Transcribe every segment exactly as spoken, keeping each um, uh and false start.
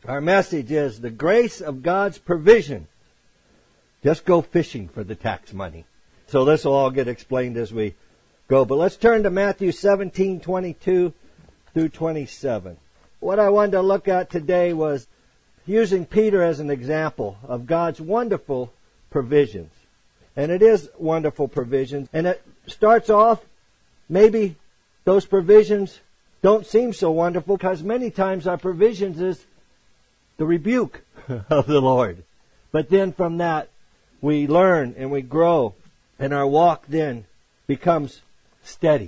Our message is the grace of God's provision. Just go fishing for the tax money. So this will all get explained as we go. But let's turn to Matthew seventeen, twenty-two through twenty-seven. What I wanted to look at today was using Peter as an example of God's wonderful provisions. And it is wonderful provisions. And it starts off, maybe those provisions don't seem so wonderful because many times our provisions is the rebuke of the Lord. But then from that, we learn and we grow, and our walk then becomes steady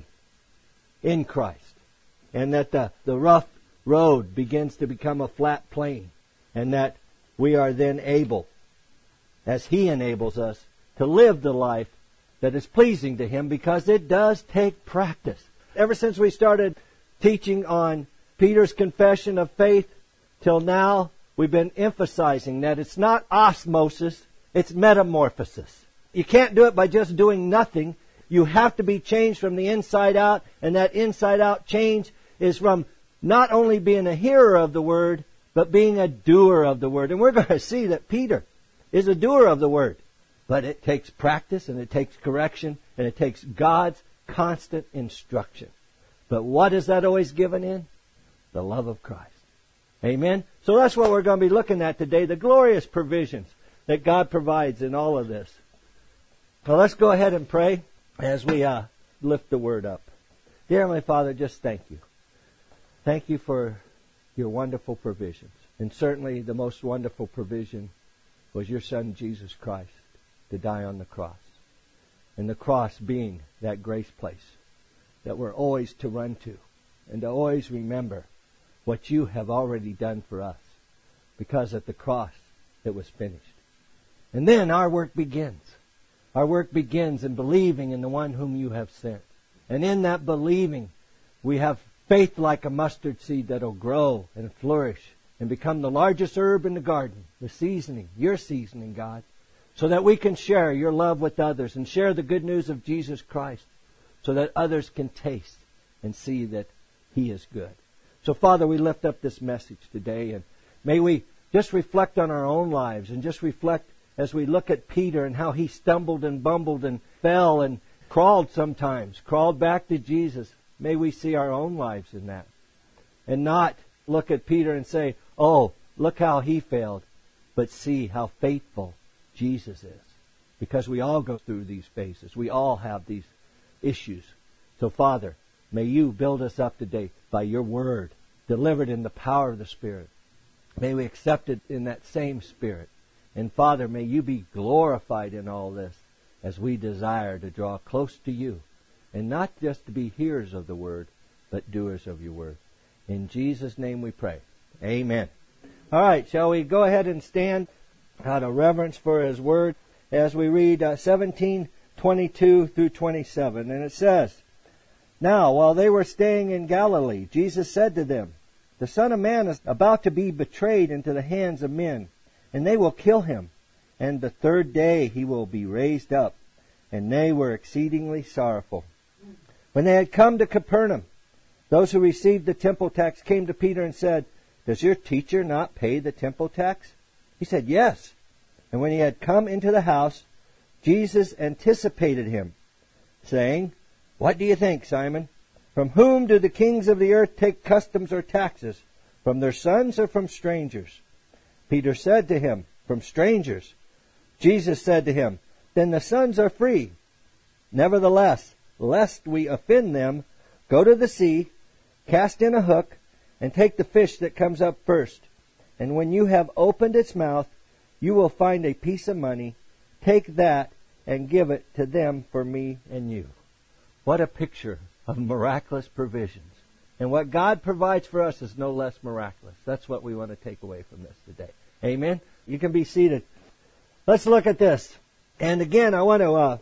in Christ. And that the, the rough road begins to become a flat plain. And that we are then able, as He enables us, to live the life that is pleasing to Him, because it does take practice. Ever since we started teaching on Peter's confession of faith till now, we've been emphasizing that it's not osmosis, it's metamorphosis. You can't do it by just doing nothing. You have to be changed from the inside out, and that inside out change is from not only being a hearer of the Word, but being a doer of the Word. And we're going to see that Peter is a doer of the Word. But it takes practice, and it takes correction, and it takes God's constant instruction. But what is that always given in? The love of Christ. Amen? So that's what we're going to be looking at today, the glorious provisions that God provides in all of this. So let's go ahead and pray as we uh, lift the Word up. Dear Heavenly Father, just thank you. Thank you for your wonderful provisions. And certainly the most wonderful provision was your Son, Jesus Christ, to die on the cross. And the cross being that grace place that we're always to run to and to always remember what you have already done for us. Because at the cross it was finished. And then our work begins. Our work begins in believing in the one whom you have sent. And in that believing, we have faith like a mustard seed that will grow and flourish and become the largest herb in the garden, the seasoning, your seasoning, God, so that we can share your love with others and share the good news of Jesus Christ so that others can taste and see that He is good. So, Father, we lift up this message today, and may we just reflect on our own lives and just reflect as we look at Peter and how he stumbled and bumbled and fell and crawled sometimes, crawled back to Jesus. May we see our own lives in that and not look at Peter and say, oh, look how he failed, but see how faithful Jesus is. Because we all go through these phases. We all have these issues. So, Father, may you build us up today by your word, delivered in the power of the Spirit. May we accept it in that same Spirit. And, Father, may you be glorified in all this as we desire to draw close to you. And not just to be hearers of the word, but doers of your word. In Jesus' name we pray. Amen. All right, shall we go ahead and stand out of reverence for His word as we read uh, seventeen, twenty-two through twenty-seven. And it says, Now, while they were staying in Galilee, Jesus said to them, The Son of Man is about to be betrayed into the hands of men, and they will kill Him. And the third day He will be raised up. And they were exceedingly sorrowful. When they had come to Capernaum, those who received the temple tax came to Peter and said, Does your teacher not pay the temple tax? He said, Yes. And when he had come into the house, Jesus anticipated him, saying, What do you think, Simon? From whom do the kings of the earth take customs or taxes? From their sons or from strangers? Peter said to him, From strangers. Jesus said to him, Then the sons are free. Nevertheless, lest we offend them, go to the sea, cast in a hook, and take the fish that comes up first. And when you have opened its mouth, you will find a piece of money. Take that and give it to them for me and you. What a picture of miraculous provisions. And what God provides for us is no less miraculous. That's what we want to take away from this today. Amen? You can be seated. Let's look at this. And again, I want to uh,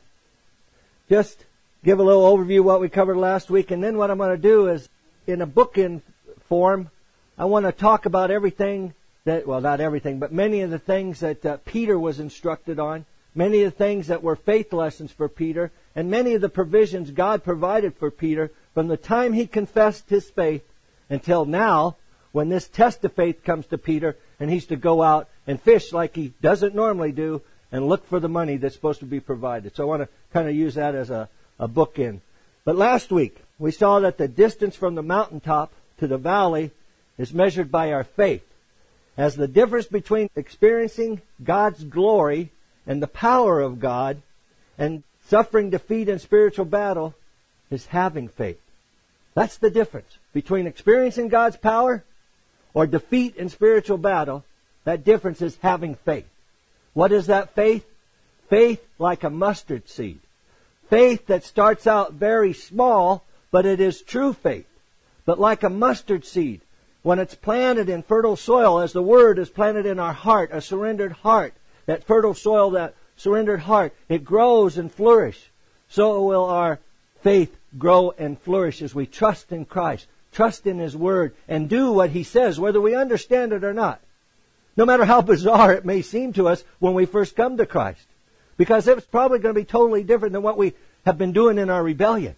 just give a little overview of what we covered last week. And then what I'm going to do is, in a bookend form, I want to talk about everything that, well, not everything, but many of the things that uh, Peter was instructed on, many of the things that were faith lessons for Peter, and many of the provisions God provided for Peter from the time he confessed his faith until now, when this test of faith comes to Peter and he's to go out and fish like he doesn't normally do and look for the money that's supposed to be provided. So I want to kind of use that as a, a bookend. But last week, we saw that the distance from the mountaintop to the valley is measured by our faith, as the difference between experiencing God's glory and the power of God and suffering defeat in spiritual battle is having faith. That's the difference between experiencing God's power or defeat in spiritual battle. That difference is having faith. What is that faith? Faith like a mustard seed. Faith that starts out very small, but it is true faith. But like a mustard seed, when it's planted in fertile soil, as the Word is planted in our heart, a surrendered heart, that fertile soil, that surrendered heart, it grows and flourishes. So will our faith grow and flourish as we trust in Christ, trust in His Word, and do what He says, whether we understand it or not. No matter how bizarre it may seem to us when we first come to Christ. Because it's probably going to be totally different than what we have been doing in our rebellion.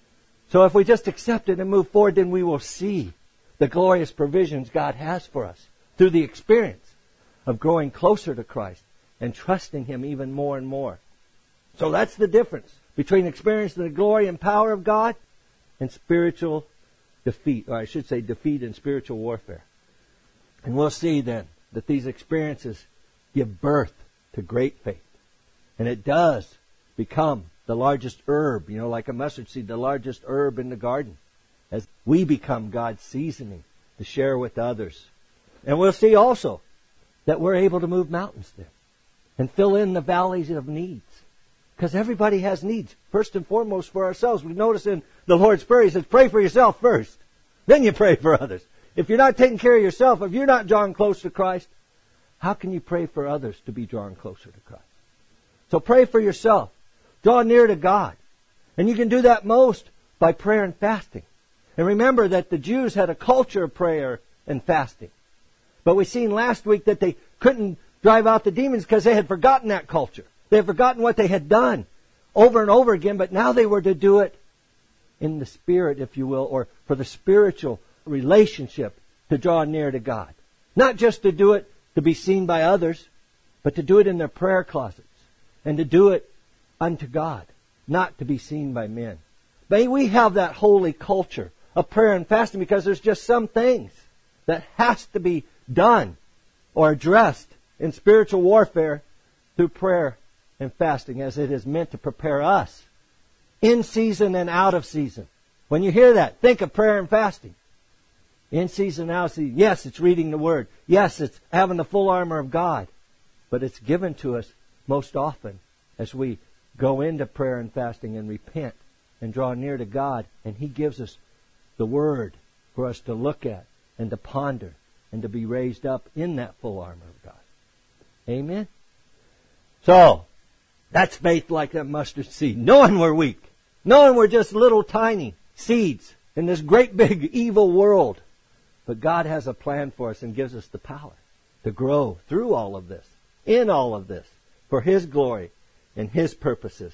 So if we just accept it and move forward, then we will see the glorious provisions God has for us through the experience of growing closer to Christ and trusting Him even more and more. So that's the difference between experiencing the glory and power of God and spiritual defeat, or I should say defeat in spiritual warfare. And we'll see then that these experiences give birth to great faith. And it does become the largest herb, you know, like a mustard seed, the largest herb in the garden, as we become God's seasoning to share with others. And we'll see also that we're able to move mountains then and fill in the valleys of needs. Because everybody has needs, first and foremost for ourselves. We notice in the Lord's Prayer, He says, pray for yourself first. Then you pray for others. If you're not taking care of yourself, if you're not drawn close to Christ, how can you pray for others to be drawn closer to Christ? So pray for yourself. Draw near to God. And you can do that most by prayer and fasting. And remember that the Jews had a culture of prayer and fasting. But we seen last week that they couldn't drive out the demons because they had forgotten that culture. They had forgotten what they had done over and over again, but now they were to do it in the Spirit, if you will, or for the spiritual relationship to draw near to God. Not just to do it to be seen by others, but to do it in their prayer closets and to do it unto God, not to be seen by men. May we have that holy culture of prayer and fasting, because there's just some things that has to be done or addressed in spiritual warfare through prayer and fasting, as it is meant to prepare us in season and out of season. When you hear that, think of prayer and fasting. In season, out of season. Yes, it's reading the Word. Yes, it's having the full armor of God. But it's given to us most often as we go into prayer and fasting and repent and draw near to God. And He gives us the Word for us to look at and to ponder and to be raised up in that full armor of God. Amen? So, that's faith like that mustard seed. Knowing we're weak. Knowing we're just little tiny seeds in this great big evil world. But God has a plan for us and gives us the power to grow through all of this, in all of this, for His glory and His purposes.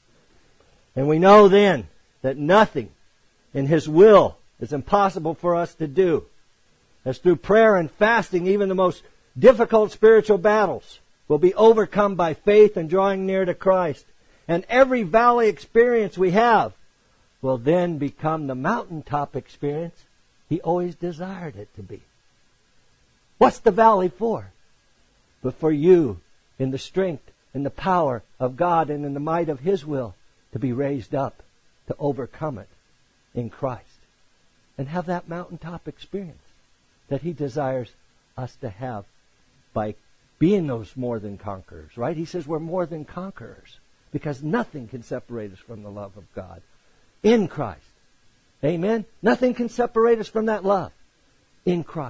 And we know then that nothing in His will is impossible for us to do. As through prayer and fasting, even the most difficult spiritual battles will be overcome by faith and drawing near to Christ. And every valley experience we have will then become the mountaintop experience He always desired it to be. What's the valley for? But for you, in the strength and the power of God and in the might of His will, to be raised up, to overcome it in Christ. And have that mountaintop experience that He desires us to have by being those more than conquerors, right? He says we're more than conquerors because nothing can separate us from the love of God in Christ. Amen? Nothing can separate us from that love in Christ.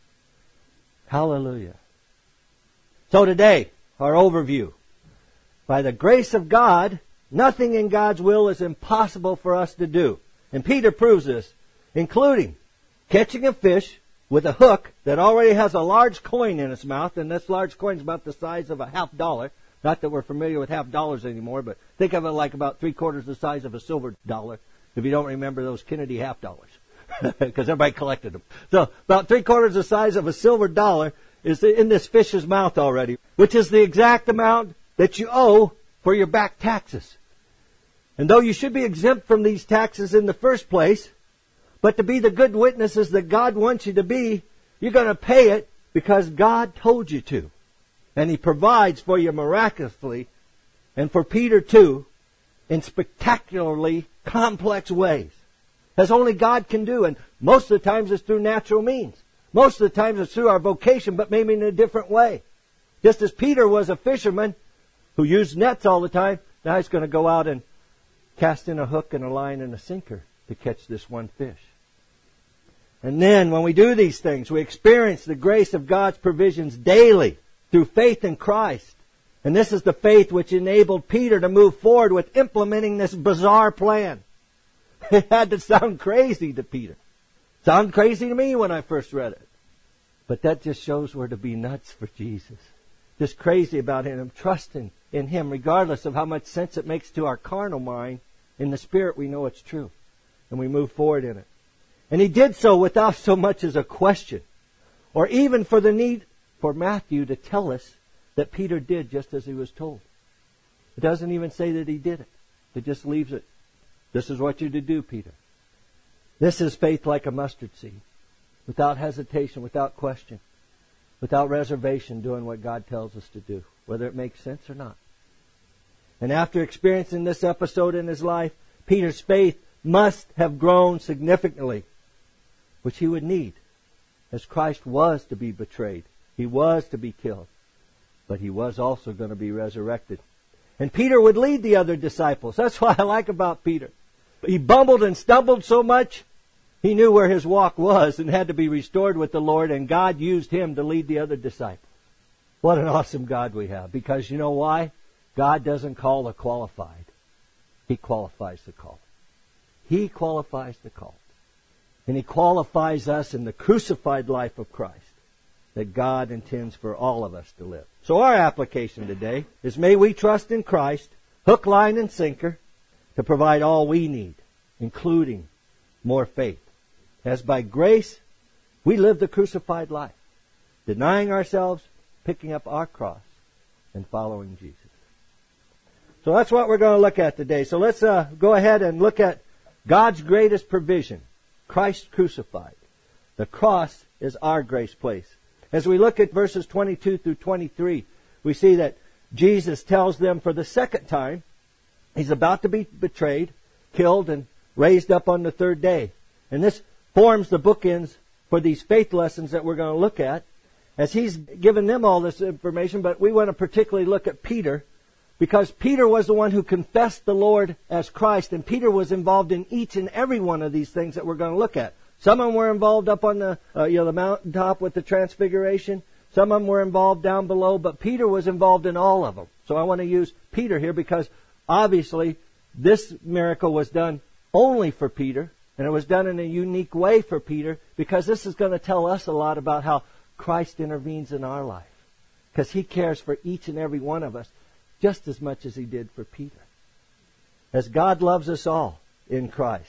Hallelujah. So today, our overview. By the grace of God, nothing in God's will is impossible for us to do. And Peter proves this, including catching a fish with a hook that already has a large coin in its mouth, and this large coin is about the size of a half dollar. Not that we're familiar with half dollars anymore, but think of it like about three quarters the size of a silver dollar, if you don't remember those Kennedy half dollars. because everybody collected them. So about three quarters the size of a silver dollar is in this fish's mouth already, which is the exact amount that you owe for your back taxes. And though you should be exempt from these taxes in the first place, but to be the good witnesses that God wants you to be, you're going to pay it because God told you to. And He provides for you miraculously, and for Peter too, in spectacularly complex ways, as only God can do. And most of the times it's through natural means. Most of the times it's through our vocation, but maybe in a different way. Just as Peter was a fisherman who used nets all the time, now he's going to go out and cast in a hook and a line and a sinker to catch this one fish. And then when we do these things, we experience the grace of God's provisions daily through faith in Christ. And this is the faith which enabled Peter to move forward with implementing this bizarre plan. It had to sound crazy to Peter. Sound crazy to me when I first read it. But that just shows we're to be nuts for Jesus. Just crazy about Him, trusting in Him, regardless of how much sense it makes to our carnal mind. In the Spirit we know it's true. And we move forward in it. And He did so without so much as a question, or even for the need for Matthew to tell us that Peter did just as he was told. It doesn't even say that he did it. It just leaves it. This is what you're to do, Peter. This is faith like a mustard seed, without hesitation, without question, without reservation, doing what God tells us to do, whether it makes sense or not. And after experiencing this episode in his life, Peter's faith must have grown significantly, which he would need, as Christ was to be betrayed. He was to be killed. But He was also going to be resurrected. And Peter would lead the other disciples. That's what I like about Peter. He bumbled and stumbled so much, he knew where his walk was and had to be restored with the Lord, and God used him to lead the other disciples. What an awesome God we have. Because you know why? God doesn't call the qualified. He qualifies the called. He qualifies the called. And He qualifies us in the crucified life of Christ that God intends for all of us to live. So our application today is, may we trust in Christ, hook, line, and sinker, to provide all we need, including more faith. As by grace, we live the crucified life, denying ourselves, picking up our cross, and following Jesus. So that's what we're going to look at today. So let's uh, go ahead and look at God's greatest provision, Christ crucified. The cross is our grace place. As we look at verses twenty-two through twenty-three, we see that Jesus tells them for the second time, He's about to be betrayed, killed, and raised up on the third day. And this forms the bookends for these faith lessons that we're going to look at, as He's given them all this information. But we want to particularly look at Peter, because Peter was the one who confessed the Lord as Christ, and Peter was involved in each and every one of these things that we're going to look at. Some of them were involved up on the, uh, you know, the mountaintop with the transfiguration. Some of them were involved down below, but Peter was involved in all of them. So I want to use Peter here because obviously this miracle was done only for Peter, and it was done in a unique way for Peter, because this is going to tell us a lot about how Christ intervenes in our life, because He cares for each and every one of us just as much as He did for Peter, as God loves us all in Christ.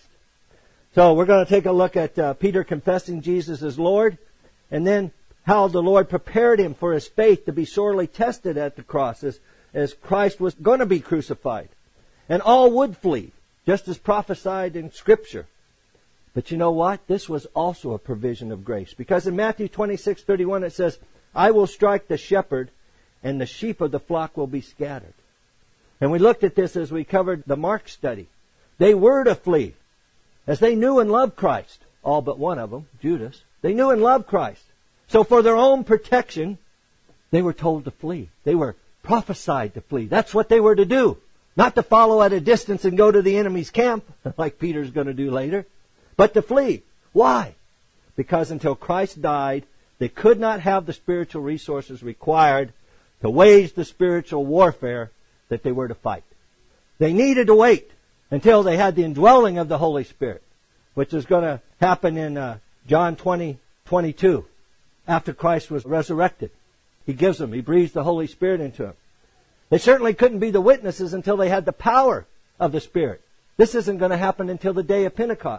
So we're going to take a look at uh, Peter confessing Jesus as Lord, and then how the Lord prepared him for his faith to be sorely tested at the cross as, as Christ was going to be crucified. And all would flee, just as prophesied in Scripture. But you know what? This was also a provision of grace. Because in Matthew twenty-six thirty-one it says, I will strike the shepherd, and the sheep of the flock will be scattered. And we looked at this as we covered the Mark study. They were to flee, as they knew and loved Christ. All but one of them, Judas. They knew and loved Christ. So for their own protection, they were told to flee. They were prophesied to flee. That's what they were to do. Not to follow at a distance and go to the enemy's camp, like Peter's going to do later, but to flee. Why? Because until Christ died, they could not have the spiritual resources required to wage the spiritual warfare that they were to fight. They needed to wait until they had the indwelling of the Holy Spirit, which is going to happen in uh, John twenty twenty-two, after Christ was resurrected. He gives them, He breathes the Holy Spirit into them. They certainly couldn't be the witnesses until they had the power of the Spirit. This isn't going to happen until the day of Pentecost.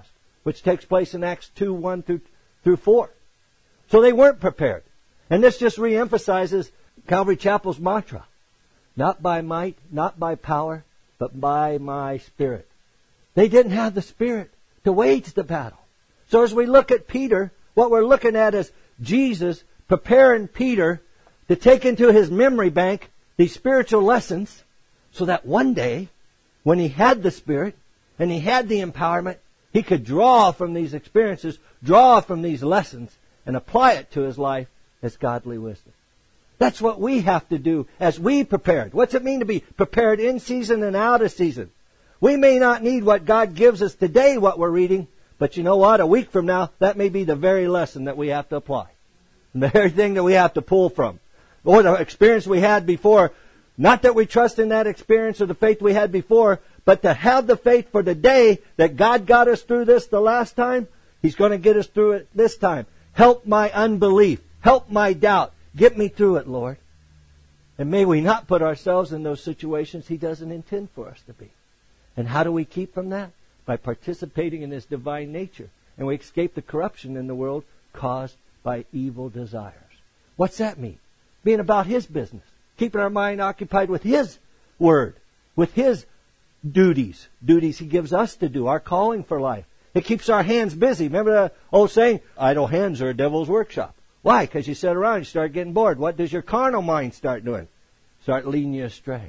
which takes place in Acts two, one through, through four. So they weren't prepared. And this just reemphasizes Calvary Chapel's mantra. Not by might, not by power, but by my Spirit. They didn't have the Spirit to wage the battle. So as we look at Peter, what we're looking at is Jesus preparing Peter to take into his memory bank these spiritual lessons so that one day, when he had the Spirit and he had the empowerment, he could draw from these experiences, draw from these lessons, and apply it to his life as godly wisdom. That's what we have to do as we prepared. What's it mean to be prepared in season and out of season? We may not need what God gives us today, what we're reading, but you know what? A week from now, that may be the very lesson that we have to apply. The very thing that we have to pull from. Or the experience we had before. Not that we trust in that experience or the faith we had before, but to have the faith for the day that God got us through this the last time, He's going to get us through it this time. Help my unbelief. Help my doubt. Get me through it, Lord. And may we not put ourselves in those situations He doesn't intend for us to be. And how do we keep from that? By participating in His divine nature. And we escape the corruption in the world caused by evil desires. What's that mean? Being about His business. Keeping our mind occupied with His Word. With His duties. Duties He gives us to do. Our calling for life. It keeps our hands busy. Remember the old saying, idle hands are a devil's workshop. Why? Because you sit around, you start getting bored. What does your carnal mind start doing? Start leading you astray.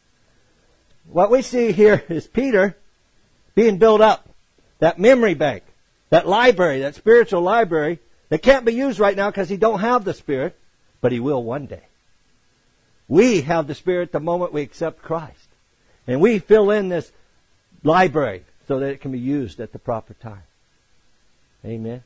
What we see here is Peter being built up. That memory bank. That library, that spiritual library that can't be used right now because he don't have the Spirit, but he will one day. We have the Spirit the moment we accept Christ. And we fill in this library so that it can be used at the proper time. Amen.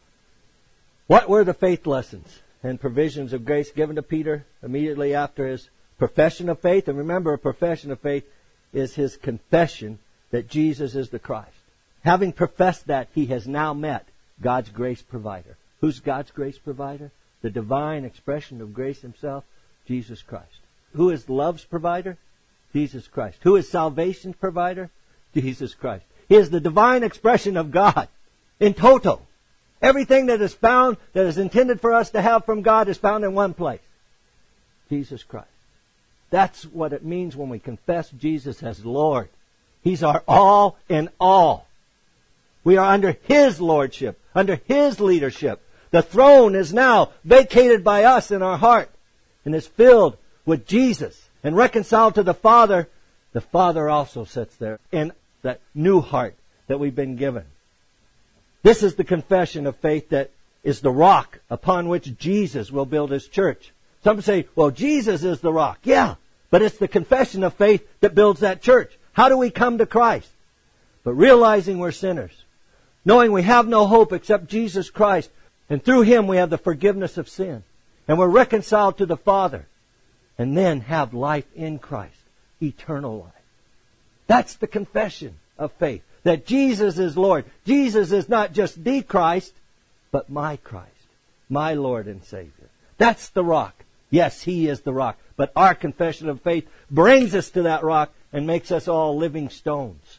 What were the faith lessons and provisions of grace given to Peter immediately after his profession of faith? And remember, a profession of faith is his confession that Jesus is the Christ. Having professed that, he has now met God's grace provider. Who's God's grace provider? The divine expression of grace Himself, Jesus Christ. Who is love's provider? Jesus Christ. Who is salvation's provider? Jesus Christ. He is the divine expression of God in total. Everything that is found, that is intended for us to have from God is found in one place. Jesus Christ. That's what it means when we confess Jesus as Lord. He's our all in all. We are under His lordship, under His leadership. The throne is now vacated by us in our heart and is filled with Jesus and reconciled to the Father. The Father also sits there in that new heart that we've been given. This is the confession of faith that is the rock upon which Jesus will build His church. Some say, well, Jesus is the rock. Yeah, but it's the confession of faith that builds that church. How do we come to Christ? But realizing we're sinners. Knowing we have no hope except Jesus Christ. And through Him we have the forgiveness of sin. And we're reconciled to the Father. And then have life in Christ. Eternal life. That's the confession of faith. That Jesus is Lord. Jesus is not just the Christ, but my Christ. My Lord and Savior. That's the rock. Yes, He is the rock. But our confession of faith brings us to that rock and makes us all living stones.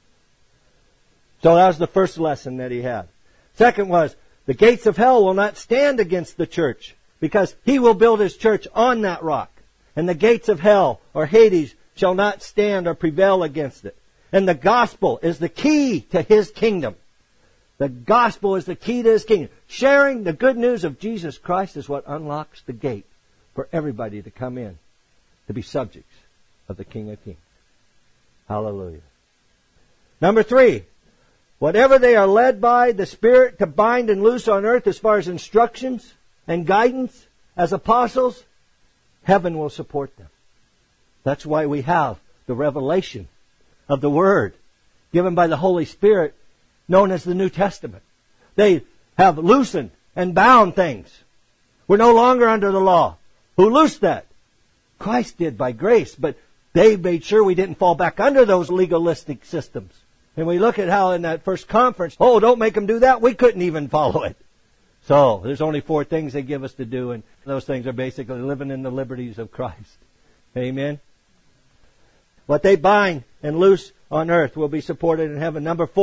So that was the first lesson that he had. Second was, the gates of hell will not stand against the church because He will build His church on that rock. And the gates of hell or Hades shall not stand or prevail against it. And the gospel is the key to His kingdom. The gospel is the key to His kingdom. Sharing the good news of Jesus Christ is what unlocks the gate for everybody to come in, to be subjects of the King of Kings. Hallelujah. Number three, whatever they are led by the Spirit to bind and loose on earth as far as instructions and guidance as apostles, heaven will support them. That's why we have the revelation of the Word given by the Holy Spirit known as the New Testament. They have loosened and bound things. We're no longer under the law. Who loosed that? Christ did by grace, but they made sure we didn't fall back under those legalistic systems. And we look at how in that first conference, oh, don't make them do that. We couldn't even follow it. So there's only four things they give us to do, and those things are basically living in the liberties of Christ. Amen. What they bind and loose on earth will be supported in heaven. Number four,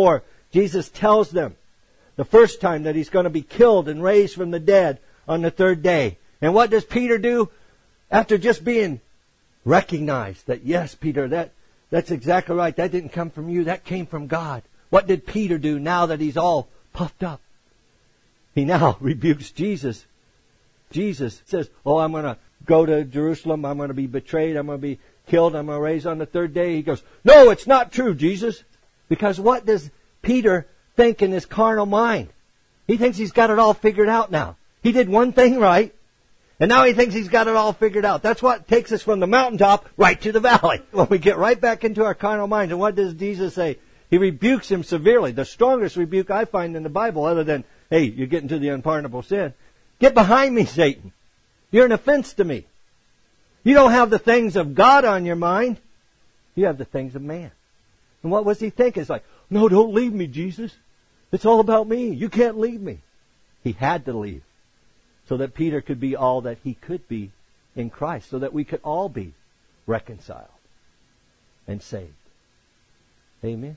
Jesus tells them the first time that He's going to be killed and raised from the dead on the third day. And what does Peter do? After just being recognized that, yes, Peter, that, that's exactly right. That didn't come from you. That came from God. What did Peter do now that he's all puffed up? He now rebukes Jesus. Jesus says, oh, I'm going to go to Jerusalem. I'm going to be betrayed. I'm going to be killed. I'm going to raise on the third day. He goes, no, it's not true, Jesus. Because what does Peter think in his carnal mind? He thinks he's got it all figured out now. He did one thing right, and now he thinks he's got it all figured out. That's what takes us from the mountaintop right to the valley. When we get right back into our carnal mind. And what does Jesus say? He rebukes him severely. The strongest rebuke I find in the Bible, other than, hey, you're getting to the unpardonable sin. Get behind me, Satan. You're an offense to me. You don't have the things of God on your mind. You have the things of man. And what was he thinking? It's like, no, don't leave me, Jesus. It's all about me. You can't leave me. He had to leave so that Peter could be all that he could be in Christ, so that we could all be reconciled and saved. Amen.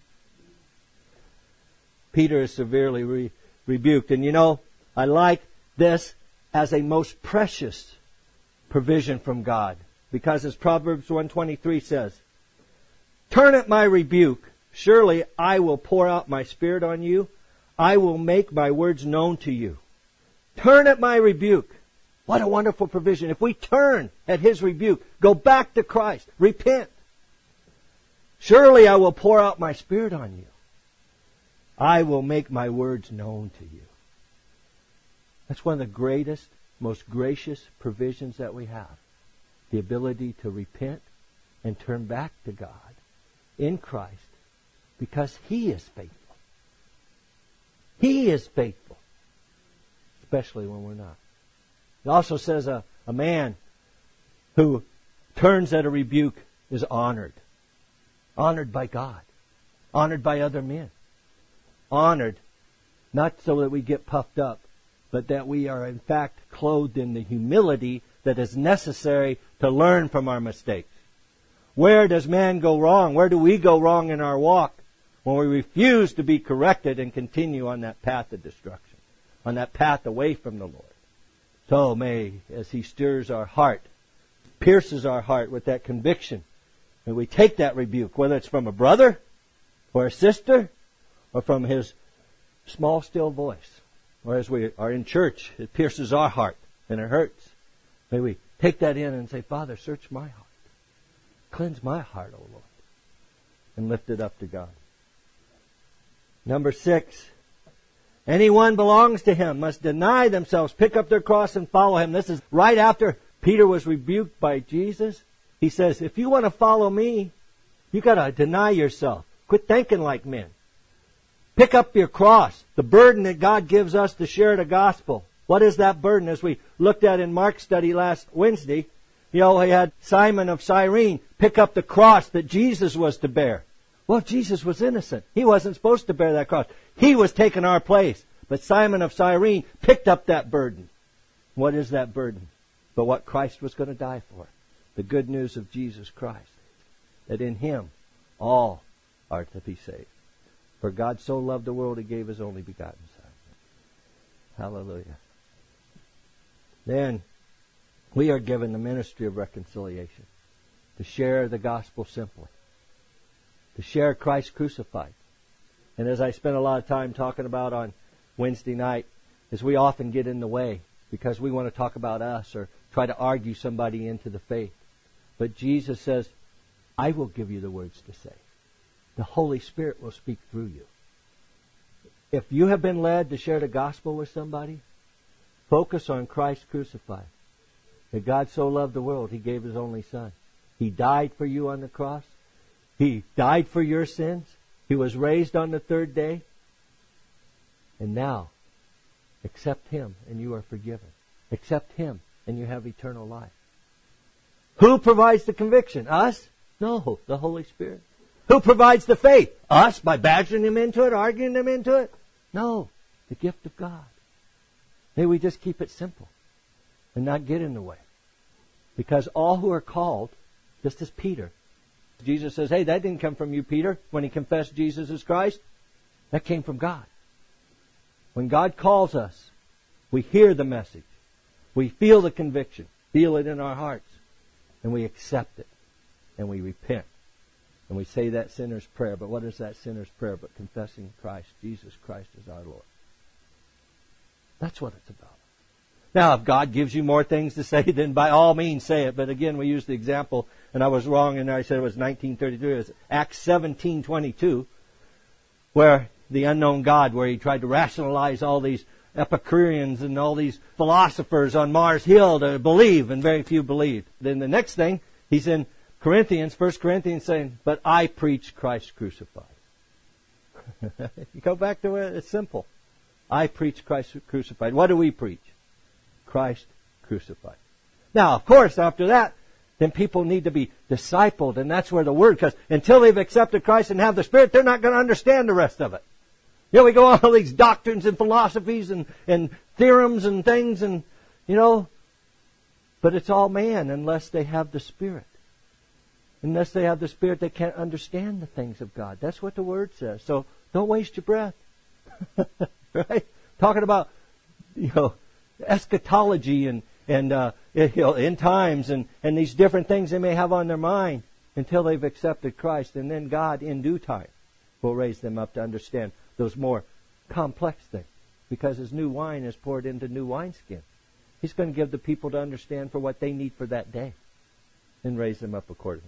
Peter is severely re- rebuked. And you know, I like this as a most precious provision from God. Because as Proverbs one twenty-three says, turn at my rebuke. Surely I will pour out my Spirit on you. I will make my words known to you. Turn at my rebuke. What a wonderful provision. If we turn at His rebuke, go back to Christ, repent. Surely I will pour out my Spirit on you. I will make my words known to you. That's one of the greatest, most gracious provisions that we have. The ability to repent and turn back to God in Christ because He is faithful. He is faithful. Especially when we're not. It also says a, a man who turns at a rebuke is honored. Honored by God. Honored by other men. Honored not so that we get puffed up, but that we are in fact clothed in the humility that is necessary to learn from our mistakes. Where does man go wrong? Where do we go wrong in our walk? When we refuse to be corrected and continue on that path of destruction, on that path away from the Lord. So may, as He stirs our heart, pierces our heart with that conviction, may we take that rebuke, whether it's from a brother or a sister or from His small, still voice. Or as we are in church, it pierces our heart and it hurts. May we take that in and say, Father, search my heart. Cleanse my heart, O Lord. And lift it up to God. Number six. Anyone belongs to Him must deny themselves, pick up their cross and follow Him. This is right after Peter was rebuked by Jesus. He says, if you want to follow me, you got to deny yourself. Quit thinking like men. Pick up your cross, the burden that God gives us to share the gospel. What is that burden? As we looked at in Mark's study last Wednesday, you know, he had Simon of Cyrene pick up the cross that Jesus was to bear. Well, Jesus was innocent. He wasn't supposed to bear that cross. He was taking our place. But Simon of Cyrene picked up that burden. What is that burden? But what Christ was going to die for. The good news of Jesus Christ. That in Him all are to be saved. For God so loved the world, He gave His only begotten Son. Hallelujah. Then we are given the ministry of reconciliation. To share the gospel simply. To share Christ crucified. And as I spent a lot of time talking about on Wednesday night, is we often get in the way because we want to talk about us or try to argue somebody into the faith. But Jesus says, I will give you the words to say. The Holy Spirit will speak through you. If you have been led to share the gospel with somebody, focus on Christ crucified. That God so loved the world, He gave His only Son. He died for you on the cross. He died for your sins. He was raised on the third day. And now, accept Him and you are forgiven. Accept Him and you have eternal life. Who provides the conviction? Us? No, the Holy Spirit. Who provides the faith? Us, by badgering Him into it, arguing Him into it? No, the gift of God. May we just keep it simple and not get in the way. Because all who are called, just as Peter, Jesus says, hey, that didn't come from you, Peter, when he confessed Jesus as Christ. That came from God. When God calls us, we hear the message. We feel the conviction, feel it in our hearts, and we accept it, and we repent. And we say that sinner's prayer. But what is that sinner's prayer but confessing Christ, Jesus Christ as our Lord? That's what it's about. Now, if God gives you more things to say, then by all means say it. But again, we used the example, and I was wrong, and I said it was nineteen thirty-three. It was Acts seventeen twenty-two, where the unknown God, where he tried to rationalize all these Epicureans and all these philosophers on Mars Hill to believe, and very few believed. Then the next thing, he's in Corinthians, First Corinthians, saying, but I preach Christ crucified. You go back to it, it's simple. I preach Christ crucified. What do we preach? Christ crucified. Now, of course, after that, then people need to be discipled, and that's where the Word, because until they've accepted Christ and have the Spirit, they're not going to understand the rest of it. You know, we go on all these doctrines and philosophies and, and theorems and things, and, you know, but it's all man unless they have the Spirit. Unless they have the Spirit, they can't understand the things of God. That's what the Word says. So don't waste your breath. Right? Talking about, you know, eschatology and, and uh, you know, end times and, and these different things they may have on their mind until they've accepted Christ. And then God, in due time, will raise them up to understand those more complex things. Because as new wine is poured into new wineskin, He's going to give the people to understand for what they need for that day and raise them up accordingly.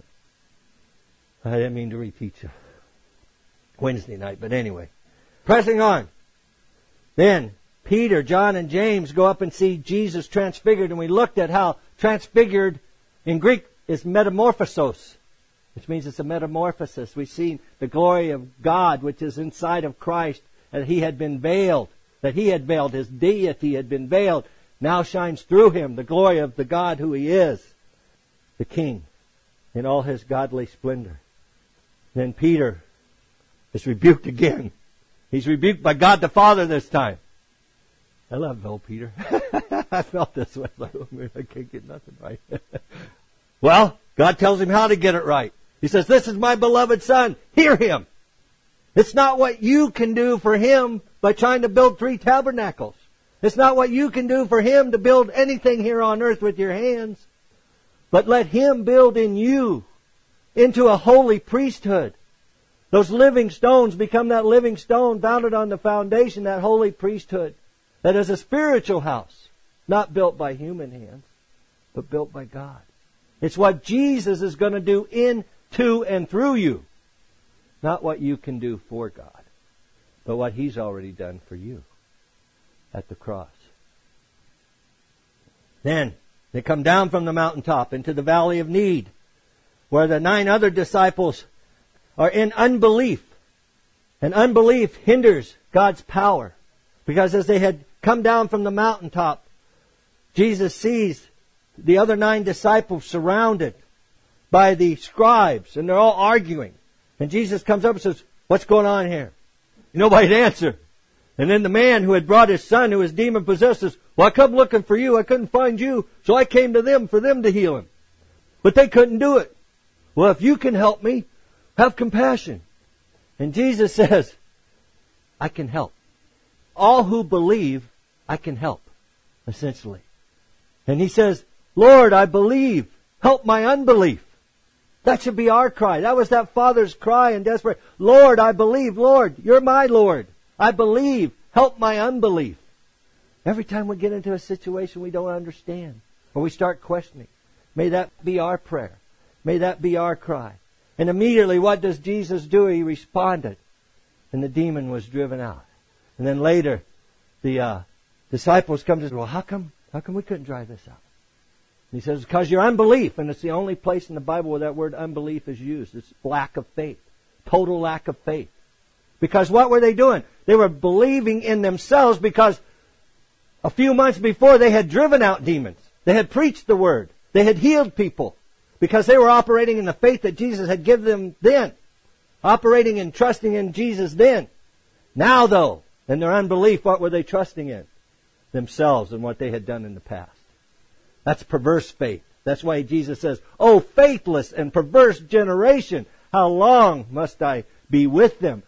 I didn't mean to repeat you Wednesday night, but anyway. Pressing on. Then Peter, John, and James go up and see Jesus transfigured, and we looked at how transfigured in Greek is metamorphosos, which means it's a metamorphosis. We've seen the glory of God, which is inside of Christ, and He had been veiled, that He had veiled, His deity had been veiled, now shines through Him, the glory of the God who He is, the King, in all His godly splendor. Then Peter is rebuked again. He's rebuked by God the Father this time. I love old Peter. I felt this way. Like, oh, man, I can't get nothing right. Well, God tells him how to get it right. He says, this is my beloved Son. Hear Him. It's not what you can do for Him by trying to build three tabernacles. It's not what you can do for Him to build anything here on earth with your hands. But let Him build in you into a holy priesthood. Those living stones become that living stone founded on the foundation, that holy priesthood. That is a spiritual house, not built by human hands, but built by God. It's what Jesus is going to do in, to, and through you. Not what you can do for God, but what He's already done for you at the cross. Then they come down from the mountaintop into the valley of need, where the nine other disciples are in unbelief. And unbelief hinders God's power. Because as they had come down from the mountaintop, Jesus sees the other nine disciples surrounded by the scribes, and they're all arguing. And Jesus comes up and says, what's going on here? Nobody'd answer. And then the man who had brought his son, who was demon-possessed, says, well, I come looking for you. I couldn't find you, so I came to them for them to heal him. But they couldn't do it. Well, if you can help me, have compassion. And Jesus says, I can help. All who believe, I can help, essentially. And He says, Lord, I believe. Help my unbelief. That should be our cry. That was that father's cry in desperation. Lord, I believe. Lord, You're my Lord. I believe. Help my unbelief. Every time we get into a situation we don't understand, or we start questioning, may that be our prayer. May that be our cry. And immediately, what does Jesus do? He responded, and the demon was driven out. And then later, the uh, disciples come to say, well, how come, how come we couldn't drive this out? And He says, because your unbelief, and it's the only place in the Bible where that word unbelief is used. It's lack of faith. Total lack of faith. Because what were they doing? They were believing in themselves because a few months before they had driven out demons. They had preached the Word. They had healed people. Because they were operating in the faith that Jesus had given them then. Operating and trusting in Jesus then. Now though, in their unbelief, what were they trusting in? Themselves and what they had done in the past. That's perverse faith. That's why Jesus says, oh, faithless and perverse generation, how long must I be with them?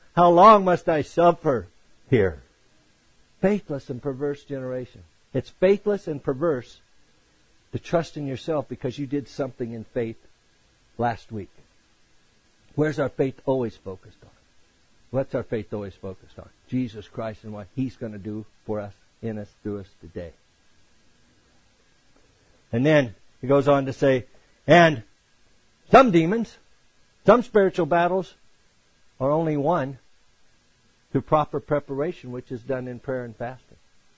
How long must I suffer here? Faithless and perverse generation. It's faithless and perverse to trust in yourself because you did something in faith last week. Where's our faith always focused on? What's our faith always focused on? Jesus Christ and what He's going to do for us, in us, through us today. And then he goes on to say, and some demons, some spiritual battles are only won through proper preparation, which is done in prayer and fasting.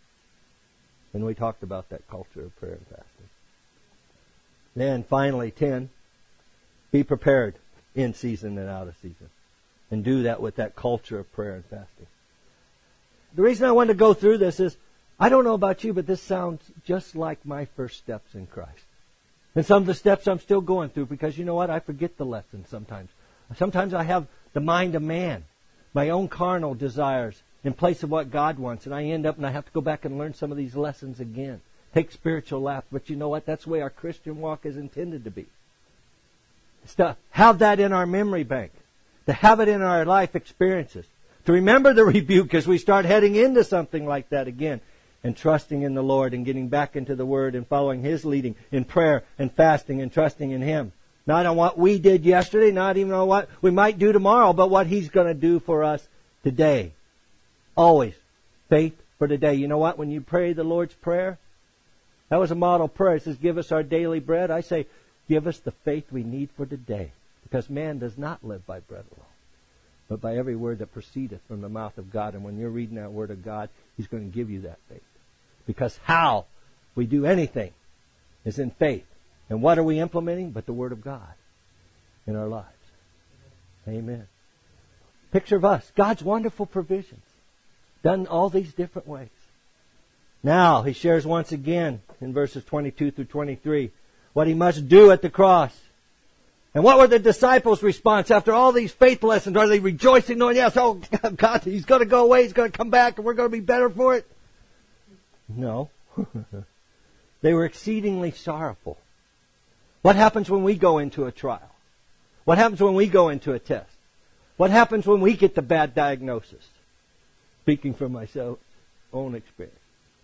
And we talked about that culture of prayer and fasting. Then finally, ten, be prepared in season and out of season. And do that with that culture of prayer and fasting. The reason I wanted to go through this is, I don't know about you, but this sounds just like my first steps in Christ. And some of the steps I'm still going through because, you know what, I forget the lesson sometimes. Sometimes I have the mind of man, my own carnal desires in place of what God wants. And I end up and I have to go back and learn some of these lessons again. Take spiritual laps. But you know what? That's the way our Christian walk is intended to be. It's to have that in our memory bank. To have it in our life experiences. To remember the rebuke as we start heading into something like that again. And trusting in the Lord and getting back into the Word and following His leading in prayer and fasting and trusting in Him. Not on what we did yesterday, not even on what we might do tomorrow, but what He's going to do for us today. Always. Faith for today. You know what? When you pray the Lord's Prayer, that was a model prayer. It says, give us our daily bread. I say, give us the faith we need for today. Because man does not live by bread alone, but by every word that proceedeth from the mouth of God. And when you're reading that Word of God, He's going to give you that faith. Because how we do anything is in faith. And what are we implementing but the Word of God in our lives? Amen. Picture of us. God's wonderful provisions. Done all these different ways. Now, he shares once again in verses twenty-two through twenty-three what he must do at the cross. And what were the disciples' response after all these faith lessons? Are they rejoicing knowing, yes, oh God, He's going to go away, He's going to come back, and we're going to be better for it? No. They were exceedingly sorrowful. What happens when we go into a trial? What happens when we go into a test? What happens when we get the bad diagnosis? Speaking from my own experience.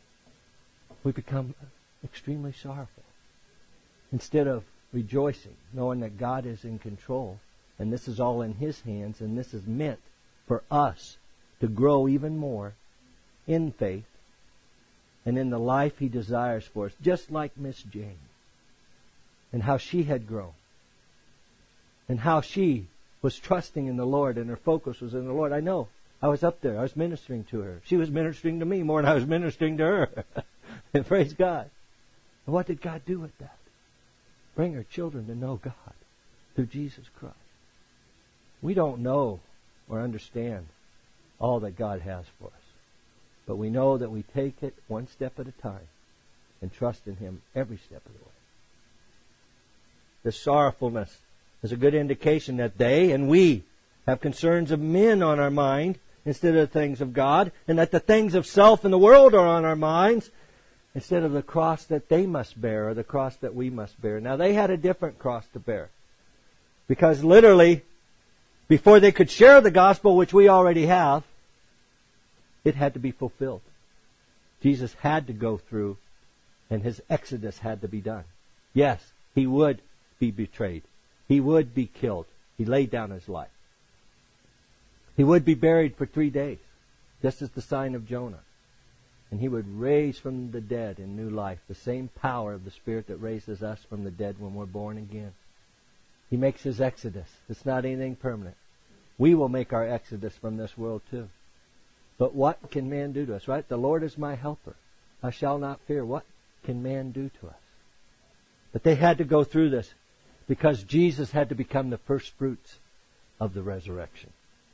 We become extremely sorrowful. Instead of rejoicing, knowing that God is in control, and this is all in His hands, and this is meant for us to grow even more in faith and in the life He desires for us, just like Miss Jane, and how she had grown, and how she was trusting in the Lord, and her focus was in the Lord. I know. I was up there. I was ministering to her. She was ministering to me more than I was ministering to her. And praise God. And what did God do with that? Bring her children to know God through Jesus Christ. We don't know or understand all that God has for us. But we know that we take it one step at a time and trust in Him every step of the way. The sorrowfulness is a good indication that they and we have concerns of men on our mind instead of the things of God, and that the things of self and the world are on our minds instead of the cross that they must bear or the cross that we must bear. Now, they had a different cross to bear. Because literally, before they could share the gospel, which we already have, it had to be fulfilled. Jesus had to go through, and His exodus had to be done. Yes, He would be betrayed. He would be killed. He laid down His life. He would be buried for three days, just as the sign of Jonah. And He would raise from the dead in new life, the same power of the Spirit that raises us from the dead when we're born again. He makes His exodus. It's not anything permanent. We will make our exodus from this world too. But what can man do to us, right? The Lord is my helper. I shall not fear. What can man do to us? But they had to go through this because Jesus had to become the first fruits of the resurrection.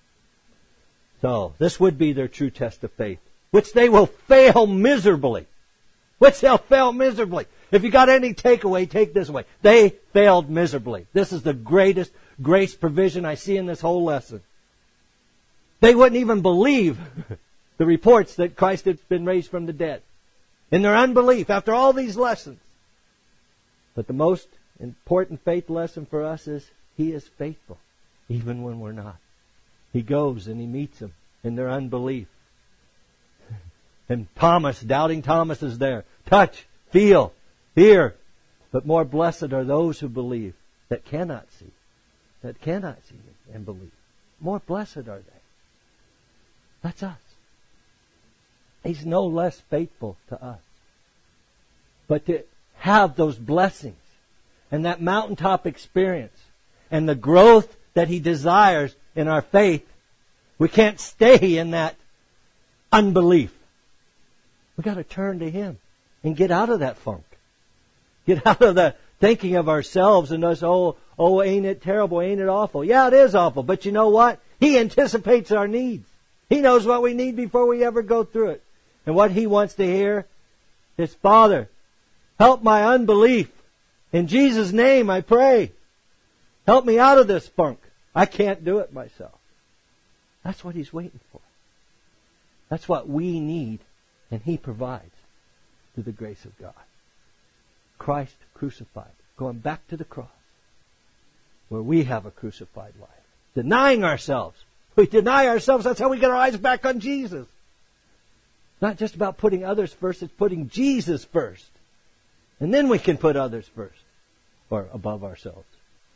So, this would be their true test of faith, which they will fail miserably. Which they'll fail miserably. If you got any takeaway, take this away. They failed miserably. This is the greatest grace provision I see in this whole lesson. They wouldn't even believe the reports that Christ had been raised from the dead. In their unbelief, after all these lessons. But the most important faith lesson for us is He is faithful, even when we're not. He goes and he meets them in their unbelief. And Thomas, doubting Thomas, is there. Touch, feel, hear. But more blessed are those who believe that cannot see. That cannot see and believe. More blessed are they. That's us. He's no less faithful to us. But to have those blessings and that mountaintop experience and the growth that He desires in our faith, we can't stay in that unbelief. We've got to turn to Him and get out of that funk. Get out of the thinking of ourselves and us, oh, oh, ain't it terrible, ain't it awful? Yeah, it is awful, but you know what? He anticipates our needs. He knows what we need before we ever go through it. And what He wants to hear is, Father, help my unbelief. In Jesus' name I pray. Help me out of this funk. I can't do it myself. That's what He's waiting for. That's what we need, and He provides through the grace of God. Christ crucified, going back to the cross, where we have a crucified life. Denying ourselves. We deny ourselves, that's how we get our eyes back on Jesus. Not just about putting others first, it's putting Jesus first. And then we can put others first, or above ourselves.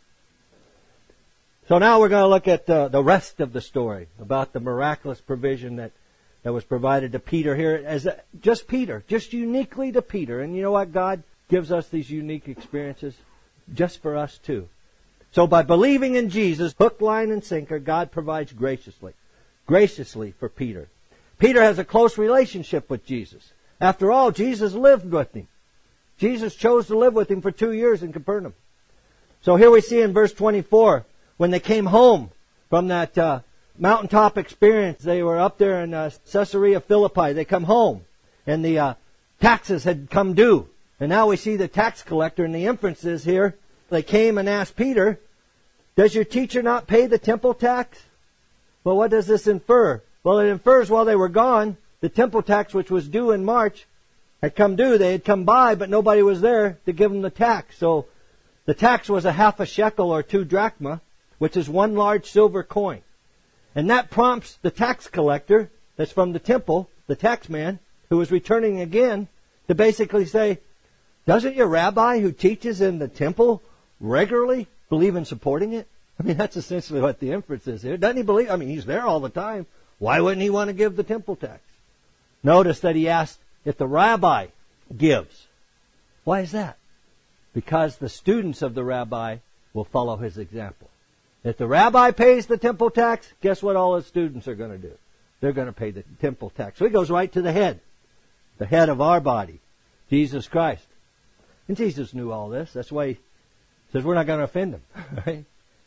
So now we're going to look at uh, the rest of the story about the miraculous provision that, that was provided to Peter here, as a, just Peter, just uniquely to Peter. And you know what? God gives us these unique experiences just for us too. So by believing in Jesus, hook, line, and sinker, God provides graciously, graciously for Peter. Peter has a close relationship with Jesus. After all, Jesus lived with him. Jesus chose to live with him for two years in Capernaum. So here we see in verse twenty-four, when they came home from that uh, mountaintop experience, they were up there in uh, Caesarea Philippi. They come home, and the uh, taxes had come due. And now we see the tax collector, and the inference is here, they came and asked Peter, does your teacher not pay the temple tax? Well, what does this infer? Well, it infers while they were gone, the temple tax, which was due in March, had come due. They had come by, but nobody was there to give them the tax. So the tax was a half a shekel or two drachma, which is one large silver coin. And that prompts the tax collector, that's from the temple, the tax man, who was returning again, to basically say, doesn't your rabbi who teaches in the temple regularly believe in supporting it? I mean, that's essentially what the inference is here. Doesn't he believe? I mean, he's there all the time. Why wouldn't he want to give the temple tax? Notice that he asked if the rabbi gives. Why is that? Because the students of the rabbi will follow his example. If the rabbi pays the temple tax, guess what all his students are going to do? They're going to pay the temple tax. So he goes right to the head. The head of our body, Jesus Christ. And Jesus knew all this. That's why he says we're not going to offend him. Right?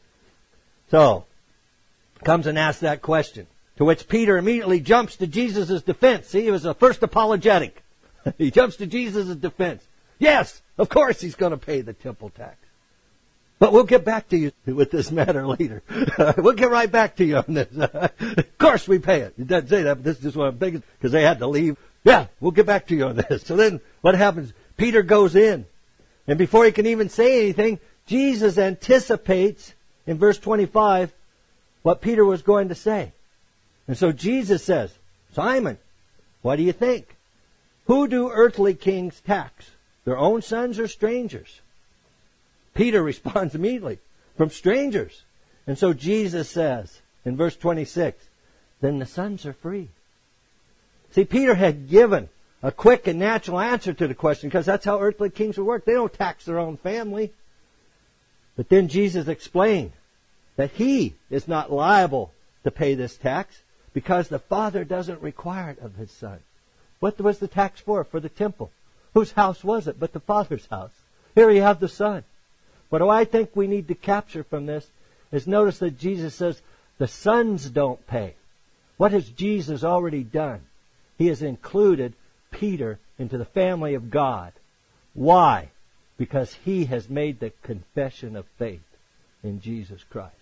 So, comes and asks that question. To which Peter immediately jumps to Jesus' defense. See, he was the first apologetic. He jumps to Jesus' defense. Yes, of course he's going to pay the temple tax. But we'll get back to you with this matter later. We'll get right back to you on this. Of course we pay it. He doesn't say that, but this is just what I'm thinking, because they had to leave. Yeah, we'll get back to you on this. So then what happens? Peter goes in. And before he can even say anything, Jesus anticipates in verse twenty-five what Peter was going to say. And so Jesus says, Simon, what do you think? Who do earthly kings tax? Their own sons or strangers? Peter responds immediately, from strangers. And so Jesus says in verse twenty-six, then the sons are free. See, Peter had given a quick and natural answer to the question, because that's how earthly kings would work. They don't tax their own family. But then Jesus explained that he is not liable to pay this tax because the Father doesn't require it of his Son. What was the tax for? For the temple. Whose house was it but the Father's house? Here you have the Son. What I think we need to capture from this is notice that Jesus says the sons don't pay. What has Jesus already done? He has included Peter into the family of God. Why? Because he has made the confession of faith in Jesus Christ.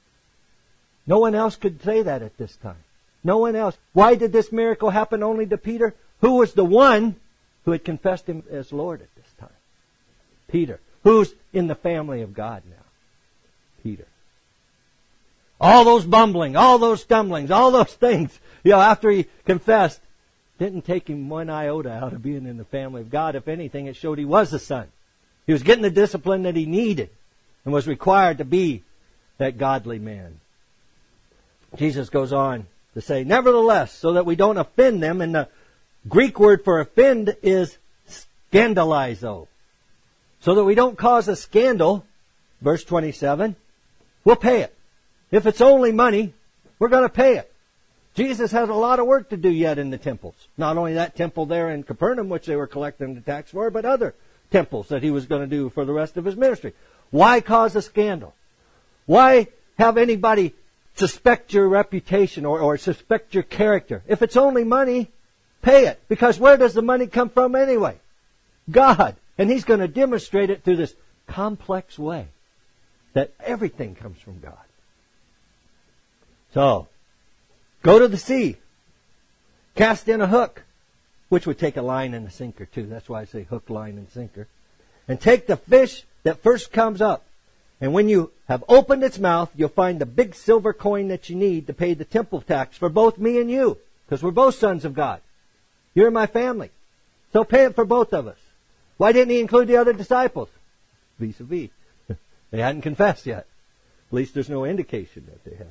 No one else could say that at this time. No one else. Why did this miracle happen only to Peter? Who was the one who had confessed him as Lord at this time? Peter. Who's in the family of God now? Peter. All those bumbling, all those stumblings, all those things, you know, after he confessed, didn't take him one iota out of being in the family of God. If anything, it showed he was a son. He was getting the discipline that he needed and was required to be that godly man. Jesus goes on to say, nevertheless, so that we don't offend them, and the Greek word for offend is scandalizo. So that we don't cause a scandal, verse twenty-seven, we'll pay it. If it's only money, we're going to pay it. Jesus has a lot of work to do yet in the temples. Not only that temple there in Capernaum, which they were collecting the tax for, but other temples that he was going to do for the rest of his ministry. Why cause a scandal? Why have anybody suspect your reputation or, or suspect your character? If it's only money, pay it. Because where does the money come from anyway? God. And He's going to demonstrate it through this complex way that everything comes from God. So, go to the sea. Cast in a hook, which would take a line and a sinker too. That's why I say hook, line, and sinker. And take the fish that first comes up. And when you have opened its mouth, you'll find the big silver coin that you need to pay the temple tax for both me and you. Because we're both sons of God. You're in my family. So pay it for both of us. Why didn't He include the other disciples? Vis-a-vis. They hadn't confessed yet. At least there's no indication that they had.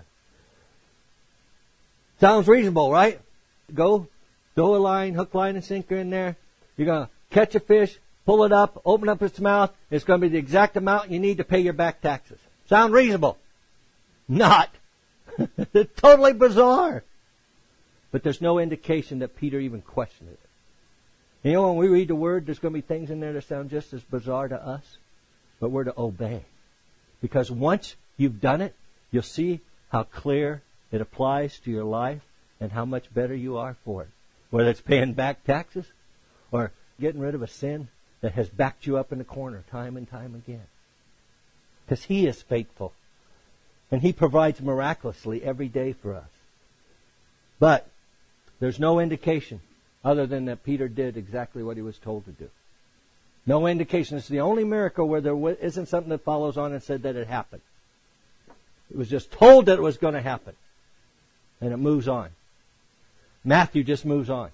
Sounds reasonable, right? Go, throw a line, hook, line, and sinker in there. You're going to catch a fish, pull it up, open up its mouth. It's going to be the exact amount you need to pay your back taxes. Sound reasonable? Not. It's totally bizarre. But there's no indication that Peter even questioned it. You know, when we read the Word, there's going to be things in there that sound just as bizarre to us. But we're to obey. Because once you've done it, you'll see how clear it applies to your life and how much better you are for it. Whether it's paying back taxes or getting rid of a sin that has backed you up in the corner time and time again. Because He is faithful. And He provides miraculously every day for us. But there's no indication other than that Peter did exactly what he was told to do. No indication. It's the only miracle where there isn't something that follows on and said that it happened. It was just told that it was going to happen. And it moves on. Matthew just moves on.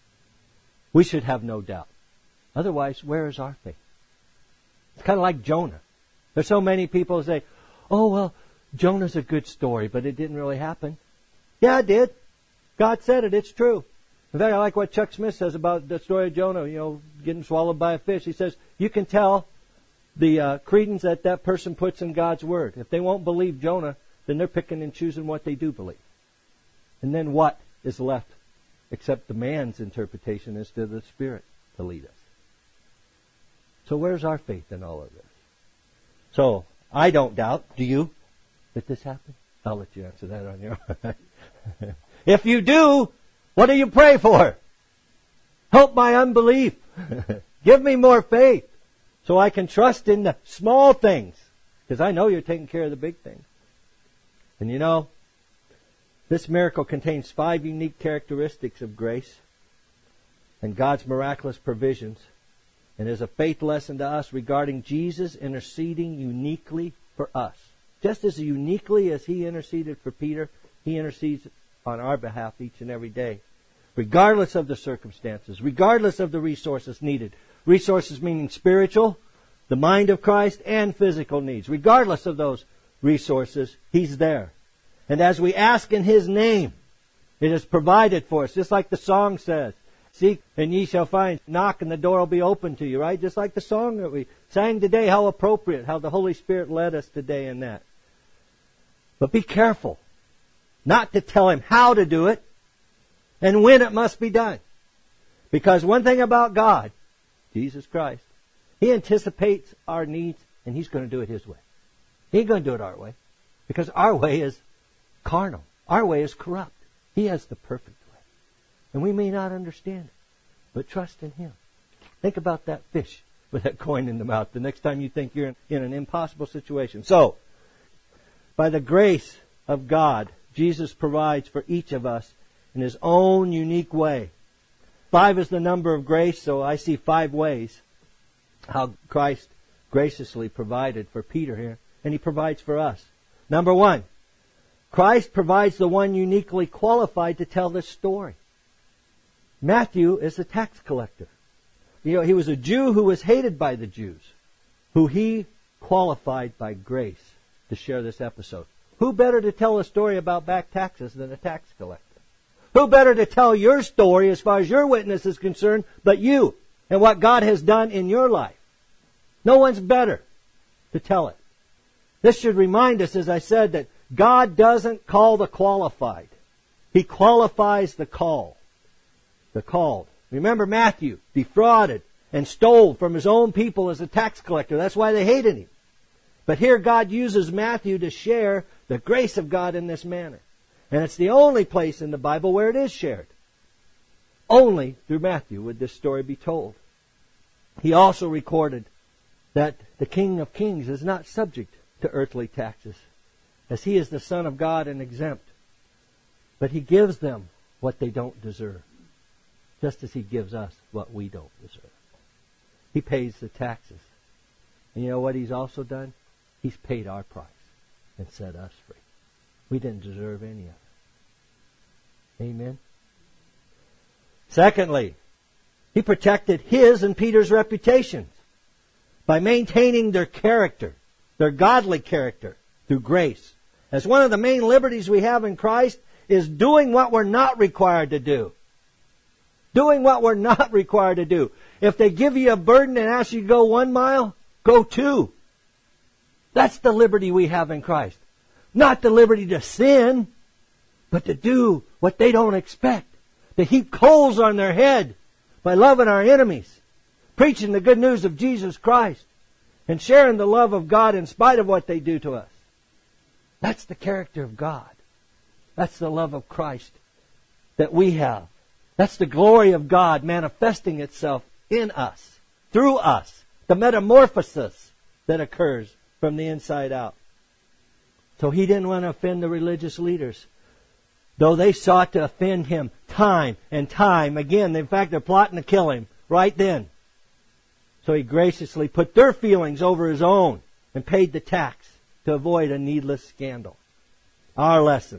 We should have no doubt. Otherwise, where is our faith? It's kind of like Jonah. There's so many people who say, oh, well, Jonah's a good story, but it didn't really happen. Yeah, it did. God said it. It's true. In fact, I like what Chuck Smith says about the story of Jonah, you know, getting swallowed by a fish. He says, you can tell the uh, credence that that person puts in God's Word. If they won't believe Jonah, then they're picking and choosing what they do believe. And then what is left except the man's interpretation is to the Spirit to lead us. So where's our faith in all of this? So, I don't doubt, do you, that this happened? I'll let you answer that on your own. If you do, what do you pray for? Help my unbelief. Give me more faith so I can trust in the small things. Because I know you're taking care of the big things. And you know, this miracle contains five unique characteristics of grace and God's miraculous provisions, and is a faith lesson to us regarding Jesus interceding uniquely for us. Just as uniquely as He interceded for Peter, He intercedes on our behalf each and every day, regardless of the circumstances, regardless of the resources needed. Resources meaning spiritual, the mind of Christ, and physical needs. Regardless of those resources, He's there. And as we ask in His name, it is provided for us, just like the song says. Seek and ye shall find. Knock and the door will be open to you, right? Just like the song that we sang today. How appropriate, how the Holy Spirit led us today in that. But be careful not to tell Him how to do it and when it must be done. Because one thing about God, Jesus Christ, He anticipates our needs and He's going to do it His way. He ain't going to do it our way. Because our way is carnal. Our way is corrupt. He has the perfect way. And we may not understand it, but trust in Him. Think about that fish with that coin in the mouth the next time you think you're in, in an impossible situation. So, by the grace of God, Jesus provides for each of us in His own unique way. Five is the number of grace, so I see five ways how Christ graciously provided for Peter here, and He provides for us. Number one, Christ provides the one uniquely qualified to tell this story. Matthew is a tax collector. You know, he was a Jew who was hated by the Jews, who he qualified by grace to share this episode. Who better to tell a story about back taxes than a tax collector? Who better to tell your story as far as your witness is concerned but you and what God has done in your life? No one's better to tell it. This should remind us, as I said, that God doesn't call the qualified. He qualifies the called. The called. Remember Matthew defrauded and stole from his own people as a tax collector. That's why they hated him. But here God uses Matthew to share the grace of God in this manner. And it's the only place in the Bible where it is shared. Only through Matthew would this story be told. He also recorded that the King of Kings is not subject to earthly taxes, as He is the Son of God and exempt. But He gives them what they don't deserve, just as He gives us what we don't deserve. He pays the taxes. And you know what He's also done? He's paid our price and set us free. We didn't deserve any of it. Amen? Secondly, He protected His and Peter's reputations by maintaining their character, their godly character, through grace. As one of the main liberties we have in Christ is doing what we're not required to do. Doing what we're not required to do. If they give you a burden and ask you to go one mile, go two. That's the liberty we have in Christ. Not the liberty to sin, but to do what they don't expect. To heap coals on their head by loving our enemies, preaching the good news of Jesus Christ, and sharing the love of God in spite of what they do to us. That's the character of God. That's the love of Christ that we have. That's the glory of God manifesting itself in us, through us. The metamorphosis that occurs from the inside out. So He didn't want to offend the religious leaders, though they sought to offend Him time and time again. In fact, they're plotting to kill Him right then. So He graciously put their feelings over His own and paid the tax to avoid a needless scandal. Our lesson.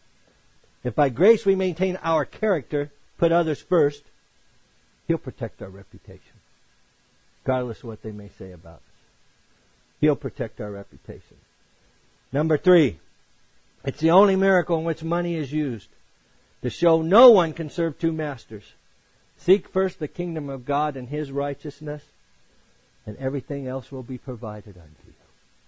If by grace we maintain our character, put others first, He'll protect our reputation, regardless of what they may say about us. He'll protect our reputation. Number three, it's the only miracle in which money is used to show no one can serve two masters. Seek first the kingdom of God and His righteousness, and everything else will be provided unto you,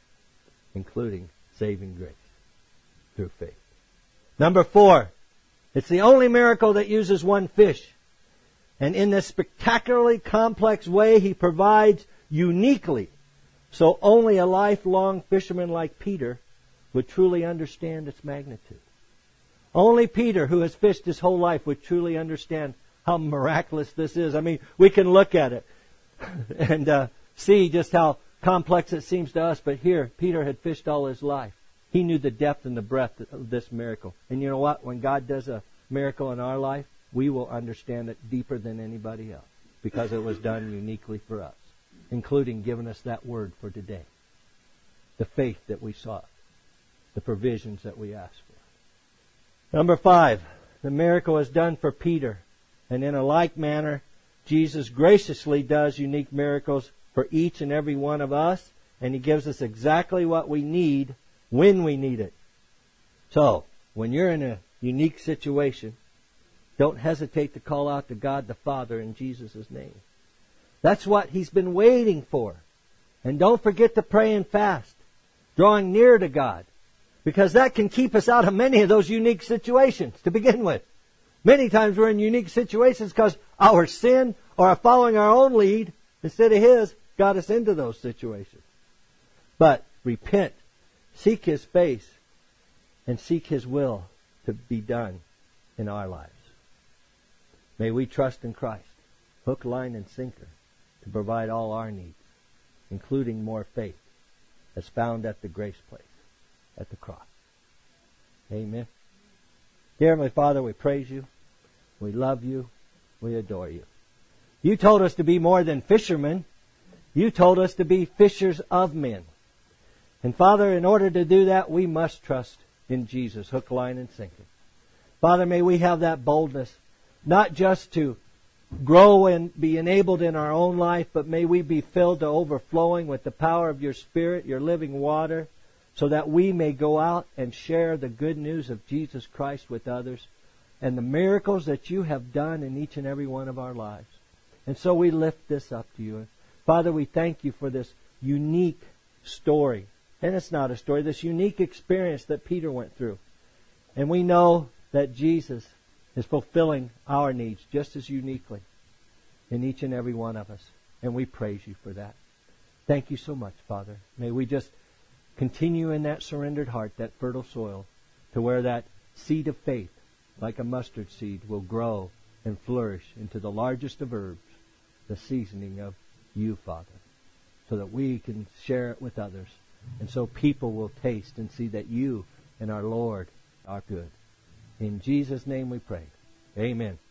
including saving grace through faith. Number four, it's the only miracle that uses one fish. And in this spectacularly complex way, He provides uniquely, so only a lifelong fisherman like Peter would truly understand its magnitude. Only Peter, who has fished his whole life, would truly understand how miraculous this is. I mean, we can look at it and uh, see just how complex it seems to us. But here, Peter had fished all his life. He knew the depth and the breadth of this miracle. And you know what? When God does a miracle in our life, we will understand it deeper than anybody else, because it was done uniquely for us, including giving us that word for today. The faith that we sought. The provisions that we asked for. Number five, the miracle is done for Peter. And in a like manner, Jesus graciously does unique miracles for each and every one of us. And He gives us exactly what we need when we need it. So, when you're in a unique situation, don't hesitate to call out to God the Father in Jesus' name. That's what He's been waiting for. And don't forget to pray and fast, drawing near to God, because that can keep us out of many of those unique situations to begin with. Many times we're in unique situations because our sin or our following our own lead instead of His got us into those situations. But repent, seek His face, and seek His will to be done in our lives. May we trust in Christ, hook, line, and sinker, to provide all our needs, including more faith, as found at the grace place, at the cross. Amen. Dear Heavenly Father, we praise You. We love You. We adore You. You told us to be more than fishermen. You told us to be fishers of men. And Father, in order to do that, we must trust in Jesus, hook, line, and sinker. Father, may we have that boldness, not just to grow and be enabled in our own life, but may we be filled to overflowing with the power of your Spirit, your living water, so that we may go out and share the good news of Jesus Christ with others and the miracles that you have done in each and every one of our lives. And so we lift this up to you. Father, we thank you for this unique story. And it's not a story, this unique experience that Peter went through. And we know that Jesus is fulfilling our needs just as uniquely in each and every one of us. And we praise you for that. Thank you so much, Father. May we just continue in that surrendered heart, that fertile soil, to where that seed of faith, like a mustard seed, will grow and flourish into the largest of herbs, the seasoning of you, Father, so that we can share it with others. And so people will taste and see that you and our Lord are good. In Jesus' name we pray. Amen.